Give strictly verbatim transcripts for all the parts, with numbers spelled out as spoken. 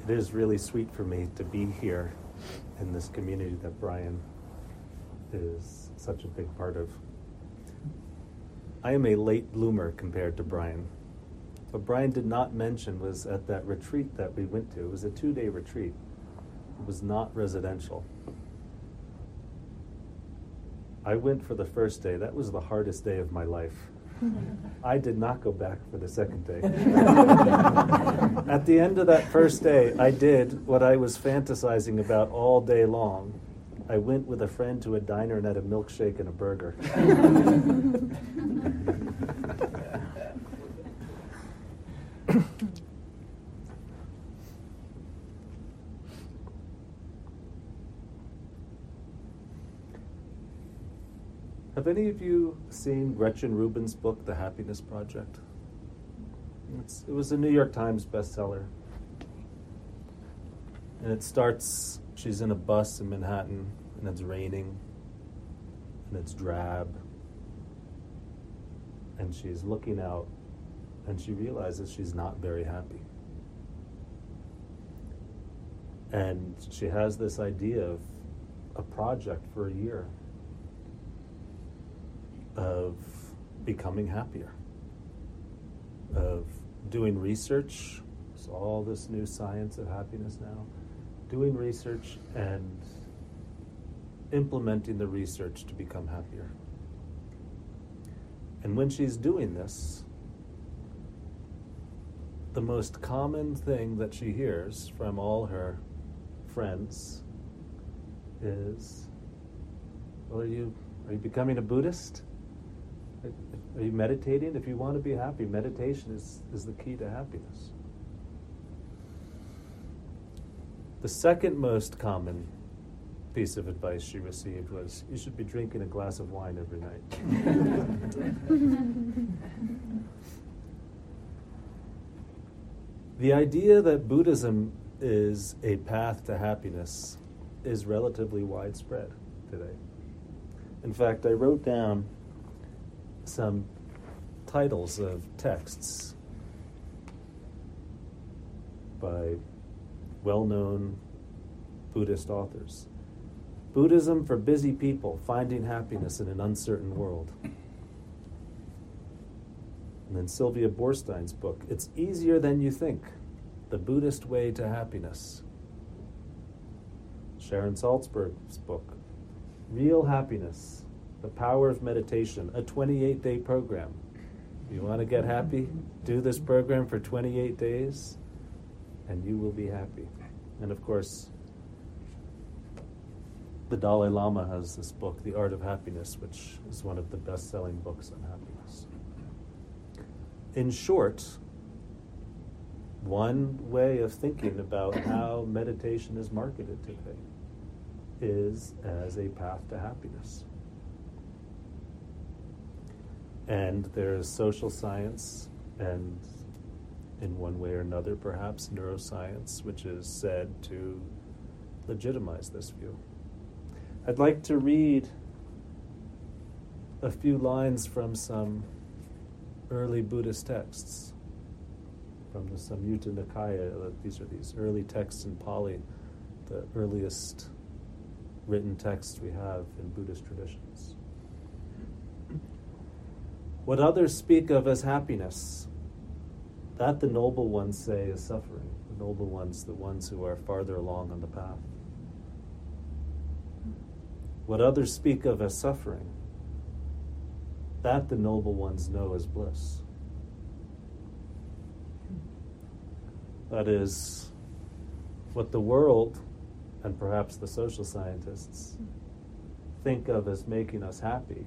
it is really sweet for me to be here in this community that Brian is such a big part of. I am a late bloomer compared to Brian. What Brian did not mention was at that retreat that we went to. It was a two-day retreat. It was not residential. I went for the first day. That was the hardest day of my life. I did not go back for the second day. At the end of that first day, I did what I was fantasizing about all day long. I went with a friend to a diner and had a milkshake and a burger. Have any of you seen Gretchen Rubin's book, The Happiness Project? It's, it was a New York Times bestseller. And it starts, she's in a bus in Manhattan, and it's raining, and it's drab. And she's looking out, and she realizes she's not very happy. And she has this idea of a project for a year of becoming happier, of doing research. There's all this new science of happiness now. Doing research and implementing the research to become happier. And when she's doing this, the most common thing that she hears from all her friends is, well, are you, are you becoming a Buddhist? Are you meditating? If you want to be happy, meditation is, is the key to happiness. The second most common piece of advice she received was, you should be drinking a glass of wine every night. The idea that Buddhism is a path to happiness is relatively widespread today. In fact, I wrote down some titles of texts by well-known Buddhist authors. Buddhism for Busy People, Finding Happiness in an Uncertain World. And then Sylvia Boorstein's book, It's Easier Than You Think, The Buddhist Way to Happiness. Sharon Salzberg's book, Real Happiness, The Power of Meditation, a twenty-eight day program. You want to get happy? Do this program for twenty-eight days, and you will be happy. And of course, the Dalai Lama has this book, The Art of Happiness, which is one of the best-selling books on happiness. In short, one way of thinking about how meditation is marketed today is as a path to happiness. And there's social science, and in one way or another, perhaps neuroscience, which is said to legitimize this view. I'd like to read a few lines from some early Buddhist texts, from the Samyutta Nikaya. These are these early texts in Pali, the earliest written texts we have in Buddhist traditions. What others speak of as happiness, that the noble ones say is suffering. The noble ones, the ones who are farther along on the path. What others speak of as suffering, that the noble ones know as bliss. That is, what the world, and perhaps the social scientists, think of as making us happy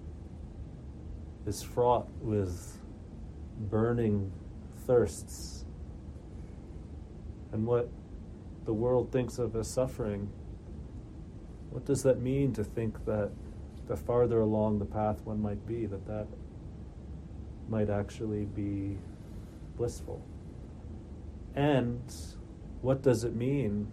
is fraught with burning thirsts. And what the world thinks of as suffering, what does that mean to think that the farther along the path one might be, that that might actually be blissful? And what does it mean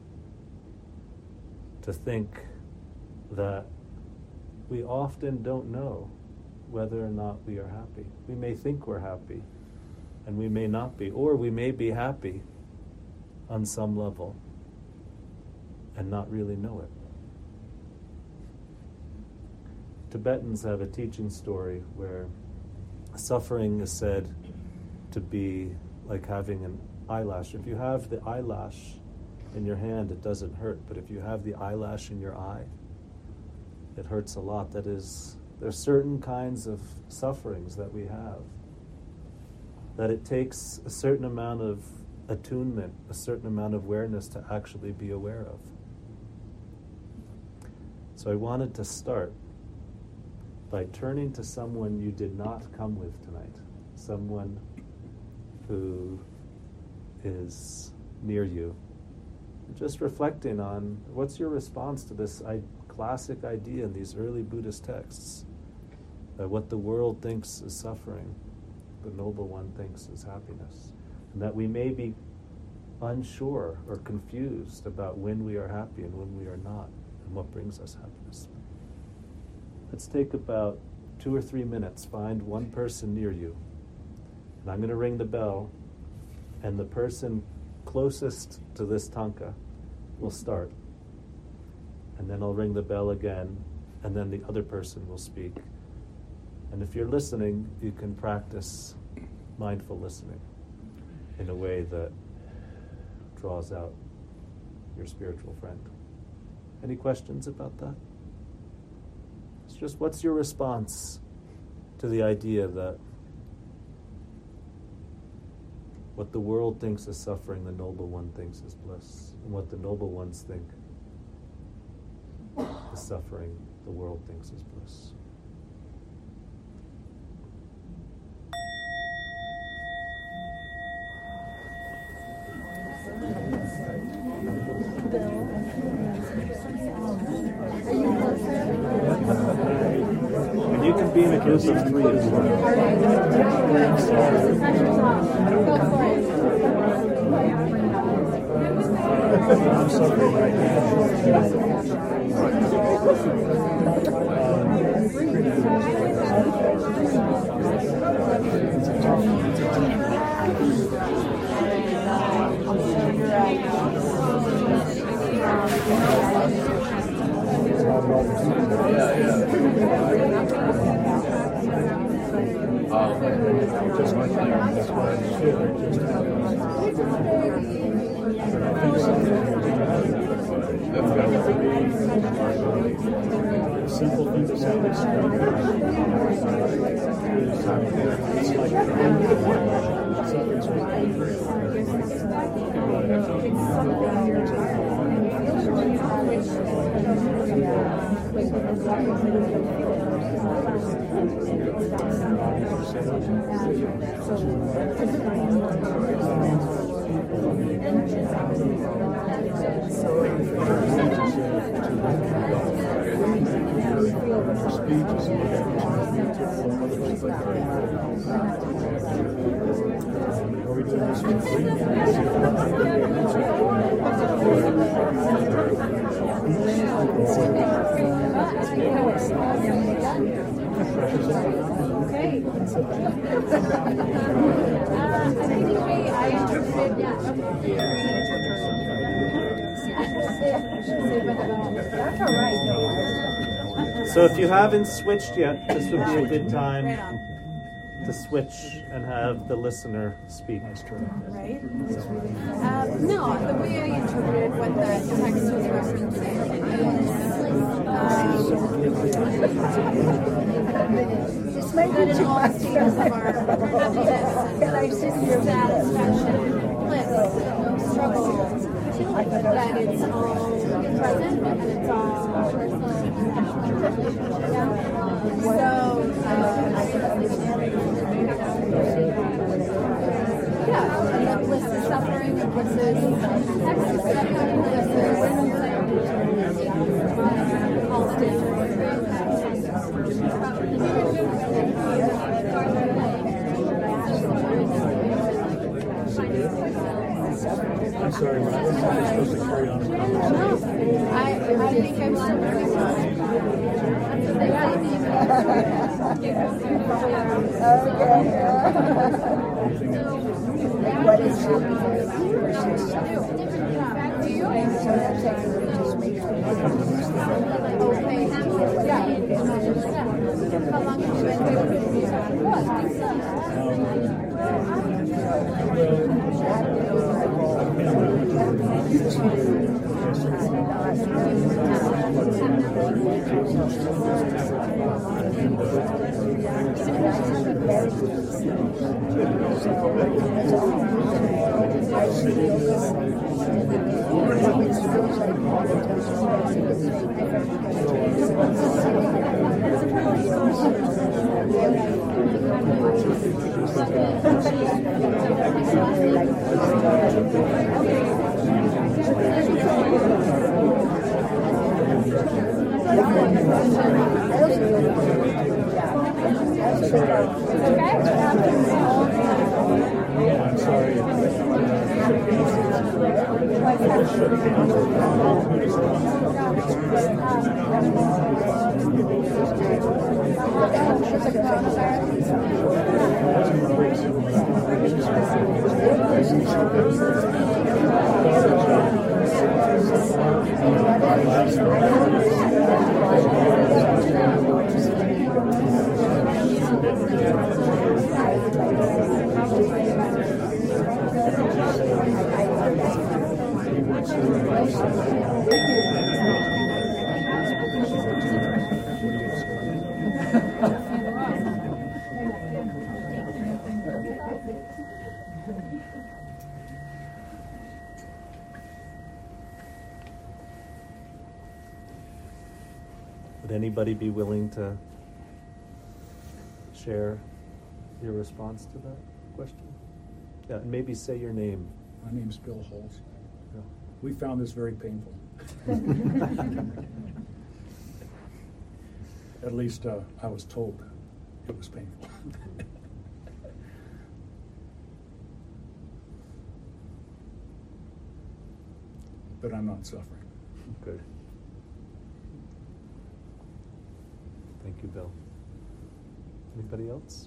to think that we often don't know whether or not we are happy? We may think we're happy, and we may not be. Or we may be happy on some level and not really know it. Tibetans have a teaching story where suffering is said to be like having an eyelash. If you have the eyelash in your hand, it doesn't hurt, but if you have the eyelash in your eye, it hurts a lot. That is, there's certain kinds of sufferings that we have that it takes a certain amount of attunement, a certain amount of awareness to actually be aware of. So I wanted to start by turning to someone you did not come with tonight, someone who is near you, and just reflecting on what's your response to this I- classic idea in these early Buddhist texts, that what the world thinks is suffering, the Noble One thinks is happiness, and that we may be unsure or confused about when we are happy and when we are not, and what brings us happiness. Let's take about two or three minutes, find one person near you, and I'm going to ring the bell, and the person closest to this tanka will start. And then I'll ring the bell again, and then the other person will speak. And if you're listening, you can practice mindful listening in a way that draws out your spiritual friend. Any questions about that? It's just, what's your response to the idea that what the world thinks is suffering, the Noble One thinks is bliss, and what the Noble Ones think is suffering, the world thinks is bliss? And you can be in a group of three as well. I'm suffering right now. Yeah, yeah. Um, just like that, that's what I feel. That's got to be a simple thing to say. This is like something's Are we doing this for free? So if you haven't switched yet, this would be a good time to switch and have the listener speak. Right? Um, no, the way I interpreted what the text was referencing is this may that be in too all much. stages of our happiness Can I sit here? and satisfaction, bliss, struggle, that it's all present and it's all so uh, yeah, and that bliss is suffering, and bliss is ecstasy, and bliss is constant. I'm sorry, but I wasn't supposed to carry on. No, I, I think I'm still very well. What is happiness versus suffering? Sometimes I think it just makes me How long have you been I'm sorry. Would anybody be willing to share your response to that question? Yeah, and maybe say your name. My name's Bill Holtz. Yeah. We found this very painful. At least uh, I was told it was painful. But I'm not suffering. Good. Thank you, Bill. Anybody else?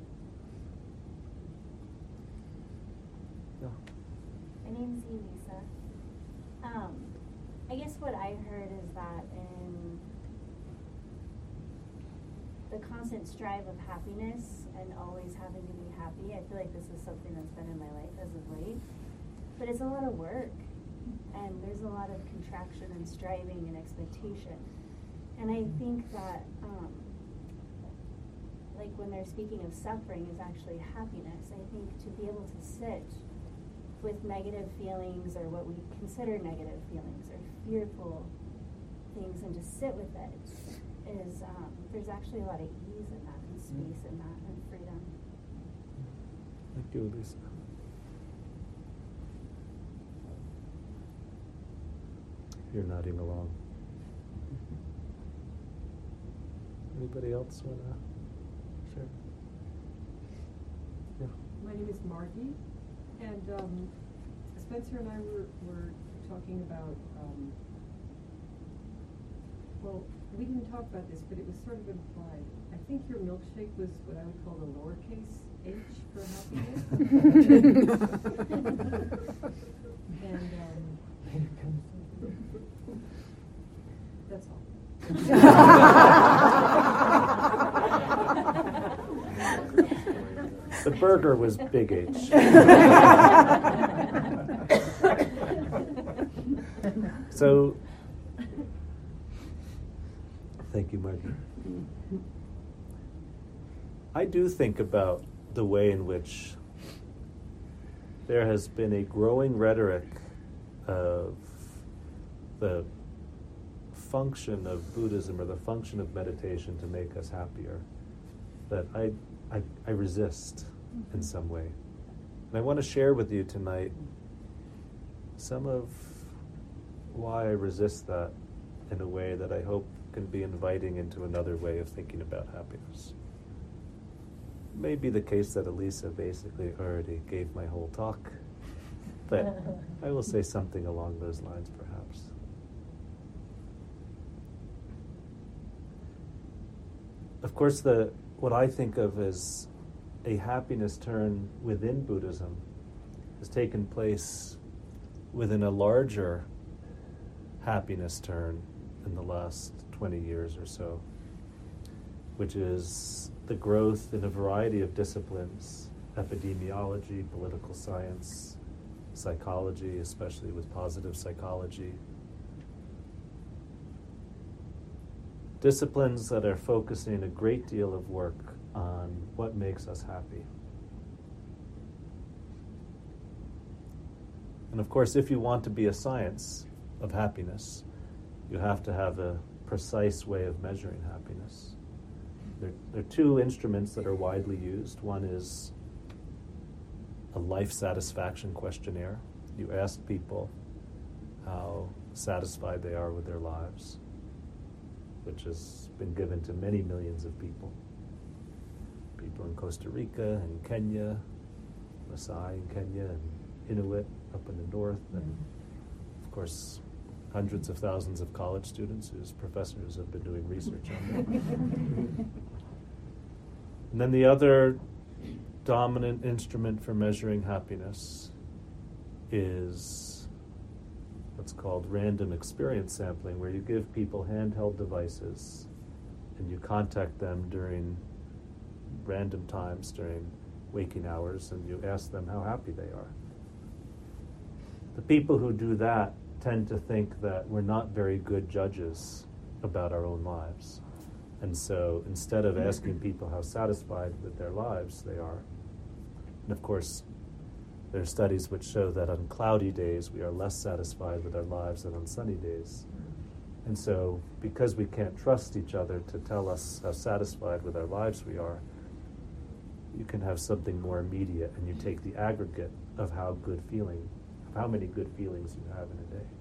Yeah. My name's Elisa. Um, I guess what I heard is that in the constant strive of happiness and always having to be happy, I feel like this is something that's been in my life as of late. But it's a lot of work, and there's a lot of contraction and striving and expectation. And I think that, um, like when they're speaking of suffering is actually happiness. I think to be able to sit with negative feelings or what we consider negative feelings or fearful things and just sit with it is, um, there's actually a lot of ease in that and space in that and freedom. Thank you, Elisa. You're nodding along. Anybody else want to share? Yeah. My name is Margie, and um, Spencer and I were, were talking about, um, well, we didn't talk about this, but it was sort of implied. I think your milkshake was what I would call the lowercase h for happiness. And um, that's all. The burger was big H. So, thank you, Margie. I do think about the way in which there has been a growing rhetoric of the function of Buddhism or the function of meditation to make us happier that I, I, I resist mm-hmm. in some way. And I want to share with you tonight some of why I resist that in a way that I hope can be inviting into another way of thinking about happiness. It may be the case that Elisa basically already gave my whole talk, but I will say something along those lines perhaps. of course, the what I think of as a happiness turn within Buddhism has taken place within a larger happiness turn in the last twenty years or so, which is the growth in a variety of disciplines: epidemiology, political science, psychology, especially with positive psychology. Disciplines that are focusing a great deal of work on what makes us happy. And of course, if you want to be a science of happiness, you have to have a precise way of measuring happiness. There, there are two instruments that are widely used. One is a life satisfaction questionnaire. You ask people how satisfied they are with their lives, which has been given to many millions of people. People in Costa Rica and Kenya, Maasai in Kenya, and Inuit up in the north, and of course hundreds of thousands of college students whose professors have been doing research on them. And then the other dominant instrument for measuring happiness is what's called random experience sampling, where you give people handheld devices and you contact them during random times during waking hours, and you ask them how happy they are. The people who do that tend to think that we're not very good judges about our own lives. And so instead of asking people how satisfied with their lives they are, and of course there are studies which show that on cloudy days we are less satisfied with our lives than on sunny days. And so because we can't trust each other to tell us how satisfied with our lives we are, you can have something more immediate, and you take the aggregate of how good feeling, of how many good feelings you have in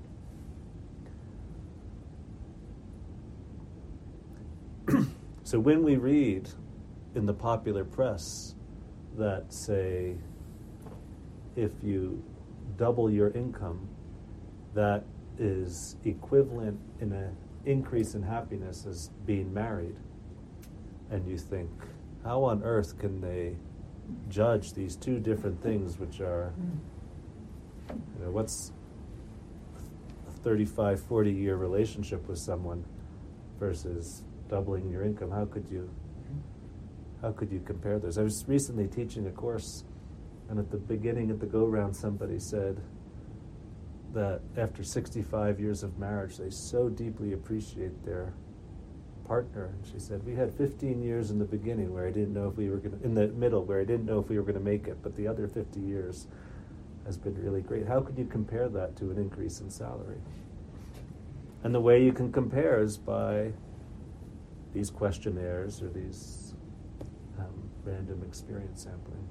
a day. So when we read in the popular press that say, if you double your income, that is equivalent in an increase in happiness as being married, and you think, how on earth can they judge these two different things, which are, you know, what's a thirty-five, forty year relationship with someone versus doubling your income? How could you, how could you compare those? I was recently teaching a course, and at the beginning of the go-round, somebody said that after sixty-five years of marriage, they so deeply appreciate their partner. And she said, we had fifteen years in the beginning where I didn't know if we were going to, in the middle where I didn't know if we were going to make it, but the other fifty years has been really great. How could you compare that to an increase in salary? And the way you can compare is by these questionnaires or these um, random experience sampling.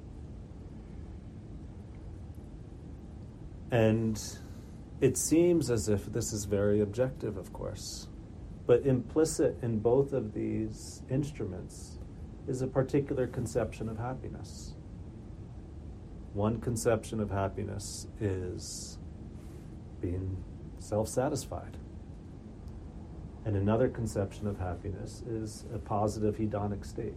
And it seems as if this is very objective, of course, but implicit in both of these instruments is a particular conception of happiness. One conception of happiness is being self-satisfied. And another conception of happiness is a positive hedonic state.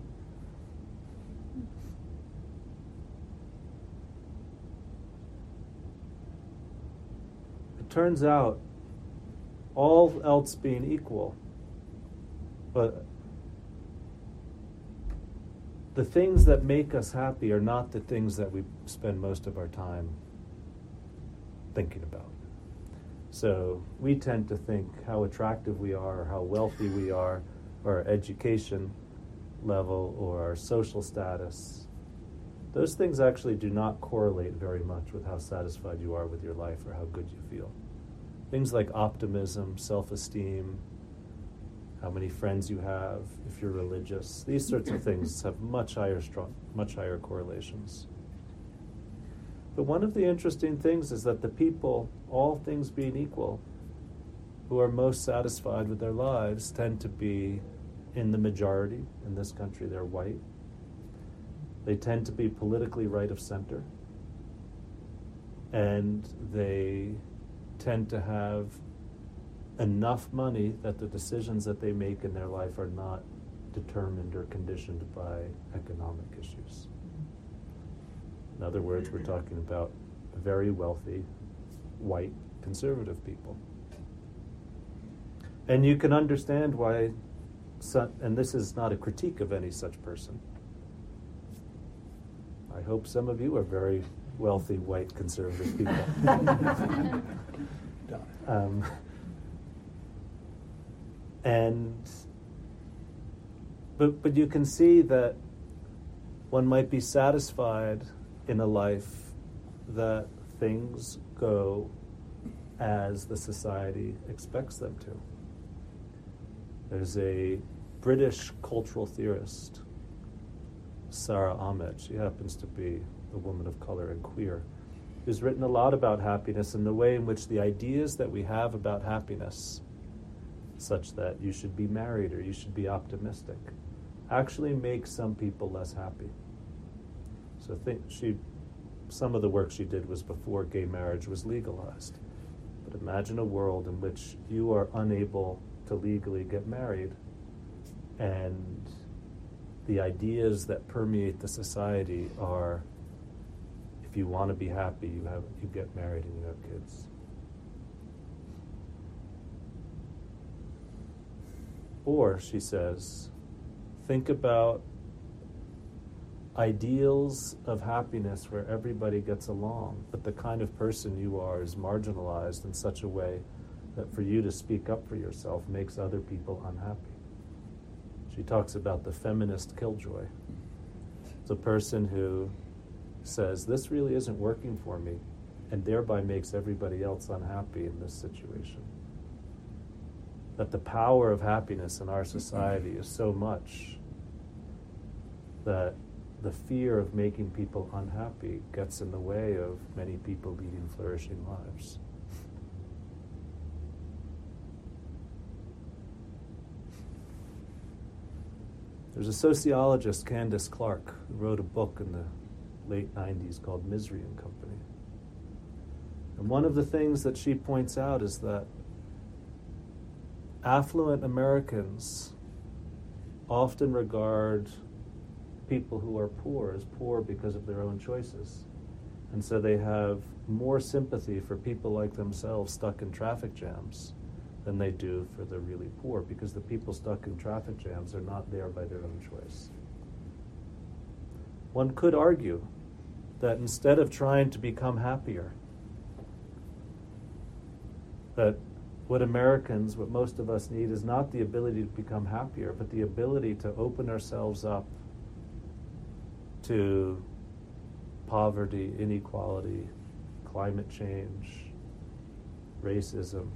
It turns out, all else being equal, but the things that make us happy are not the things that we spend most of our time thinking about. So we tend to think how attractive we are, or how wealthy we are, or our education level, or our social status. Those things actually do not correlate very much with how satisfied you are with your life or how good you feel. Things like optimism, self-esteem, how many friends you have, if you're religious, these sorts of things have much higher strong, much higher correlations. But one of the interesting things is that the people, all things being equal, who are most satisfied with their lives tend to be in the majority. In this country, they're white. They tend to be politically right of center. And they tend to have enough money that the decisions that they make in their life are not determined or conditioned by economic issues. In other words, we're talking about very wealthy, white, conservative people. And you can understand why, so, and this is not a critique of any such person. I hope some of you are very wealthy, white, conservative people. um, and, but, but you can see that one might be satisfied in a life that things go as the society expects them to. There's a British cultural theorist, Sarah Ahmed. She happens to be a woman of color and queer, who's written a lot about happiness and the way in which the ideas that we have about happiness, such that you should be married or you should be optimistic, actually make some people less happy. So think she, some of the work she did was before gay marriage was legalized. But imagine a world in which you are unable to legally get married, and the ideas that permeate the society are, if you want to be happy, you have you get married and you have kids. Or, she says, think about ideals of happiness where everybody gets along, but the kind of person you are is marginalized in such a way that for you to speak up for yourself makes other people unhappy. She talks about the feminist killjoy. It's a person who says, this really isn't working for me, and thereby makes everybody else unhappy in this situation. That the power of happiness in our society is so much that the fear of making people unhappy gets in the way of many people leading flourishing lives. There's a sociologist, Candace Clark, who wrote a book in the late nineties called Misery and Company. And one of the things that she points out is that affluent Americans often regard people who are poor as poor because of their own choices. And so they have more sympathy for people like themselves stuck in traffic jams than they do for the really poor, because the people stuck in traffic jams are not there by their own choice. One could argue that instead of trying to become happier, that what Americans, what most of us need, is not the ability to become happier, but the ability to open ourselves up to poverty, inequality, climate change, racism,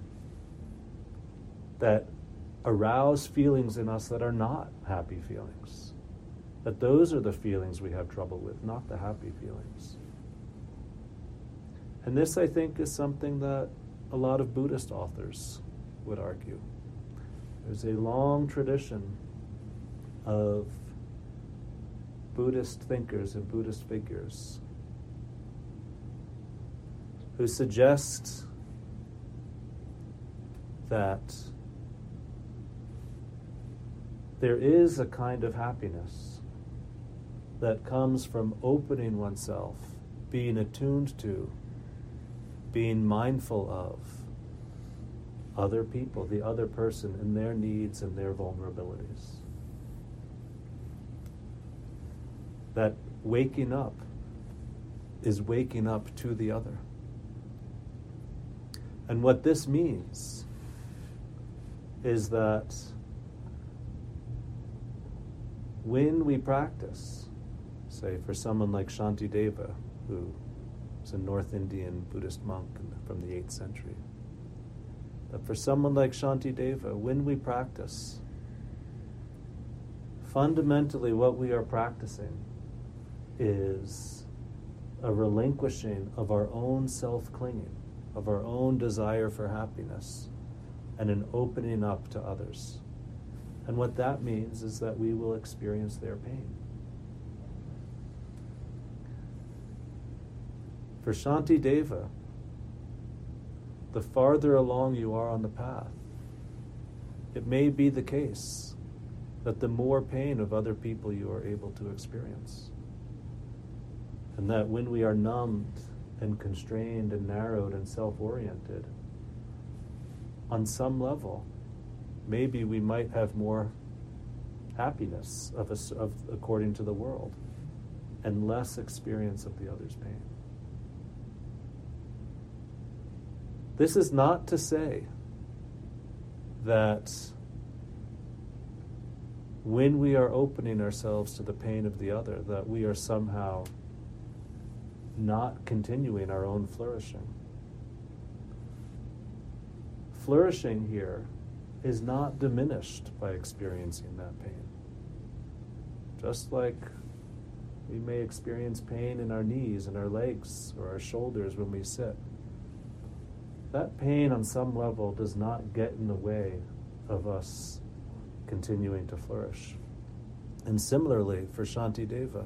that arouse feelings in us that are not happy feelings. That those are the feelings we have trouble with, not the happy feelings. And this, I think, is something that a lot of Buddhist authors would argue. There's a long tradition of Buddhist thinkers and Buddhist figures who suggest that there is a kind of happiness that comes from opening oneself, being attuned to, being mindful of other people, the other person and their needs and their vulnerabilities. That waking up is waking up to the other. And what this means is that when we practice, say for someone like Shantideva, who is a North Indian Buddhist monk from the eighth century, that for someone like Shantideva, when we practice, fundamentally what we are practicing is a relinquishing of our own self-clinging, of our own desire for happiness, and an opening up to others. And what that means is that we will experience their pain. For Shantideva, the farther along you are on the path, it may be the case that the more pain of other people you are able to experience. And that when we are numbed and constrained and narrowed and self-oriented, on some level, maybe we might have more happiness of, a, of according to the world, and less experience of the other's pain. This is not to say that when we are opening ourselves to the pain of the other, that we are somehow not continuing our own flourishing. Flourishing here is not diminished by experiencing that pain. Just like we may experience pain in our knees and our legs or our shoulders when we sit, that pain on some level does not get in the way of us continuing to flourish. And similarly for Shantideva,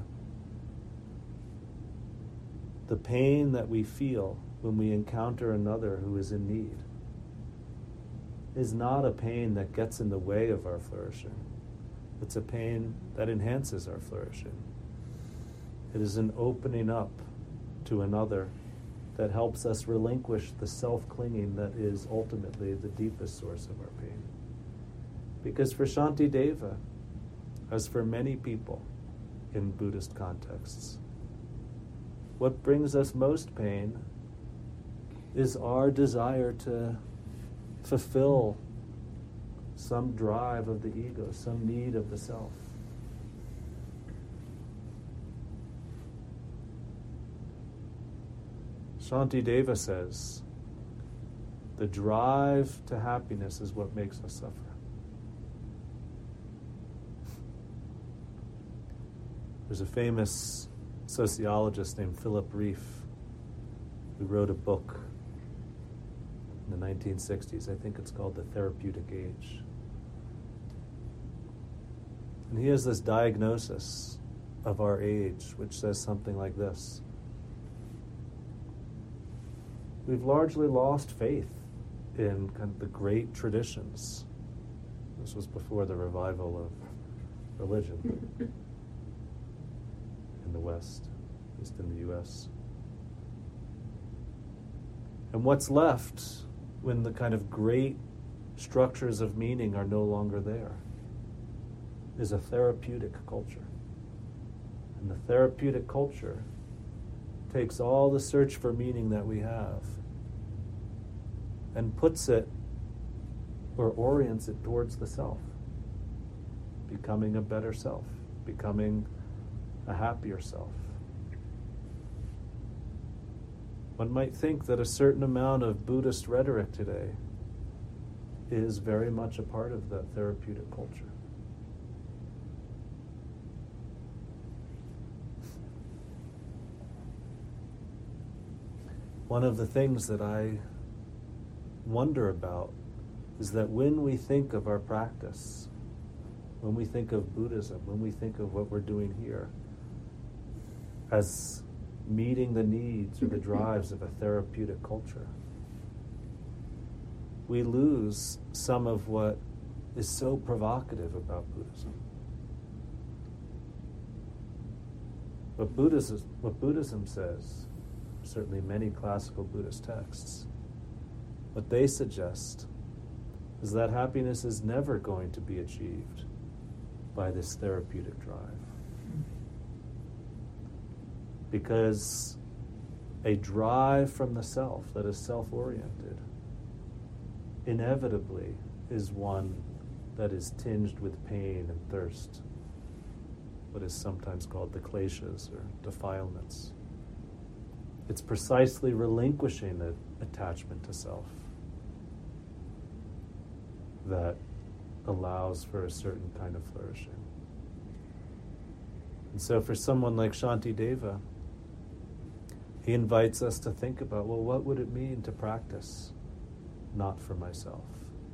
the pain that we feel when we encounter another who is in need is not a pain that gets in the way of our flourishing. It's a pain that enhances our flourishing. It is an opening up to another that helps us relinquish the self-clinging that is ultimately the deepest source of our pain. Because for Shantideva, as for many people in Buddhist contexts, what brings us most pain is our desire to fulfill some drive of the ego, some need of the self. Shantideva says, the drive to happiness is what makes us suffer. There's a famous sociologist named Philip Rieff who wrote a book in the nineteen sixties. I think it's called The Therapeutic Age. And he has this diagnosis of our age, which says something like this. We've largely lost faith in kind of the great traditions. This was before the revival of religion in the West, at least in the U S. And what's left when the kind of great structures of meaning are no longer there is a therapeutic culture. And the therapeutic culture takes all the search for meaning that we have and puts it or orients it towards the self, becoming a better self, becoming a happier self. One might think that a certain amount of Buddhist rhetoric today is very much a part of that therapeutic culture. One of the things that I wonder about is that when we think of our practice, when we think of Buddhism, when we think of what we're doing here as meeting the needs or the drives of a therapeutic culture, we lose some of what is so provocative about Buddhism. What Buddhism, what Buddhism says, certainly many classical Buddhist texts, what they suggest is that happiness is never going to be achieved by this therapeutic drive. Because a drive from the self that is self-oriented inevitably is one that is tinged with pain and thirst, what is sometimes called the kleshas or defilements. It's precisely relinquishing the attachment to self that allows for a certain kind of flourishing. And so for someone like Shantideva, he invites us to think about, well, what would it mean to practice not for myself?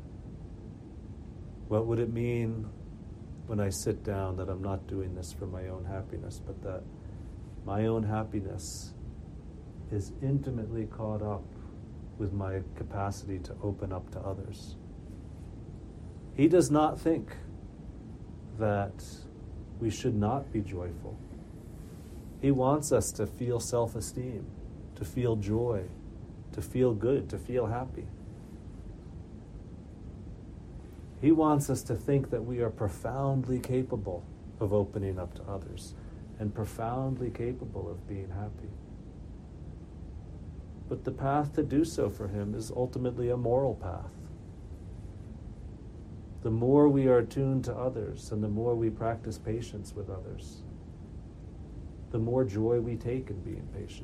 What would it mean when I sit down that I'm not doing this for my own happiness, but that my own happiness is intimately caught up with my capacity to open up to others? He does not think that we should not be joyful. He wants us to feel self-esteem, to feel joy, to feel good, to feel happy. He wants us to think that we are profoundly capable of opening up to others and profoundly capable of being happy. But the path to do so for him is ultimately a moral path. The more we are attuned to others and the more we practice patience with others, the more joy we take in being patient.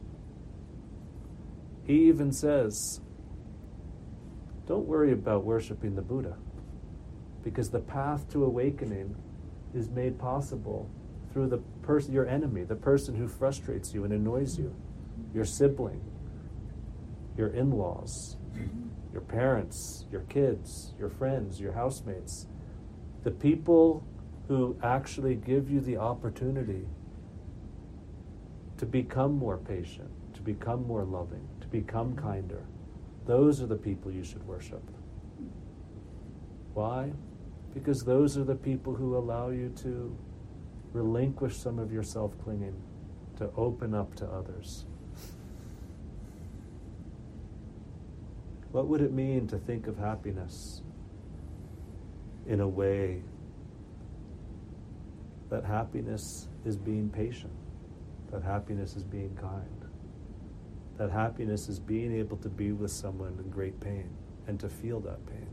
He even says, don't worry about worshiping the Buddha, because the path to awakening is made possible through the person, your enemy, the person who frustrates you and annoys you, your sibling, your in-laws, your parents, your kids, your friends, your housemates, the people who actually give you the opportunity to become more patient, to become more loving, to become kinder. Those are the people you should worship. Why? Because those are the people who allow you to relinquish some of your self-clinging, to open up to others. What would it mean to think of happiness in a way that happiness is being patient, that happiness is being kind, that happiness is being able to be with someone in great pain and to feel that pain?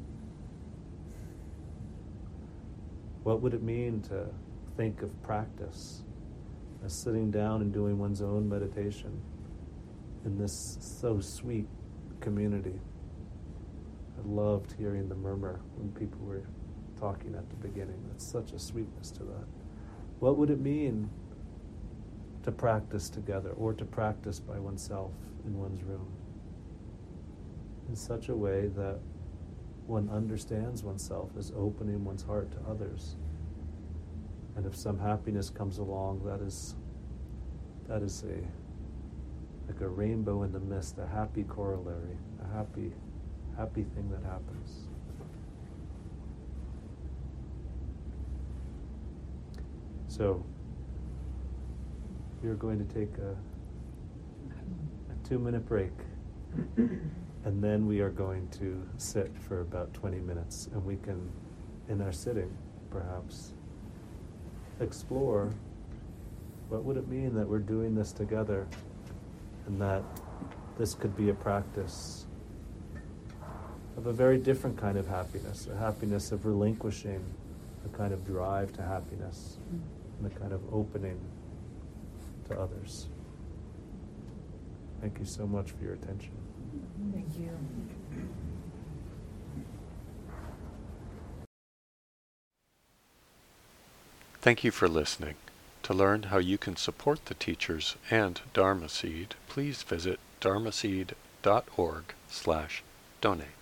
What would it mean to think of practice as sitting down and doing one's own meditation in this so sweet community? I loved hearing the murmur when people were talking at the beginning. That's such a sweetness to that. What would it mean to practice together or to practice by oneself in one's room in such a way that one understands oneself as opening one's heart to others? And if some happiness comes along, that is that is a like a rainbow in the mist, a happy corollary, a happy, happy thing that happens. So, we're going to take a, a two-minute break, and then we are going to sit for about twenty minutes, and we can, in our sitting, perhaps, explore what would it mean that we're doing this together, and that this could be a practice of a very different kind of happiness, a happiness of relinquishing a kind of drive to happiness and a kind of opening to others. Thank you so much for your attention. Thank you. Thank you for listening. To learn how you can support the teachers and Dharma Seed, please visit dharmaseed dot org slash donate.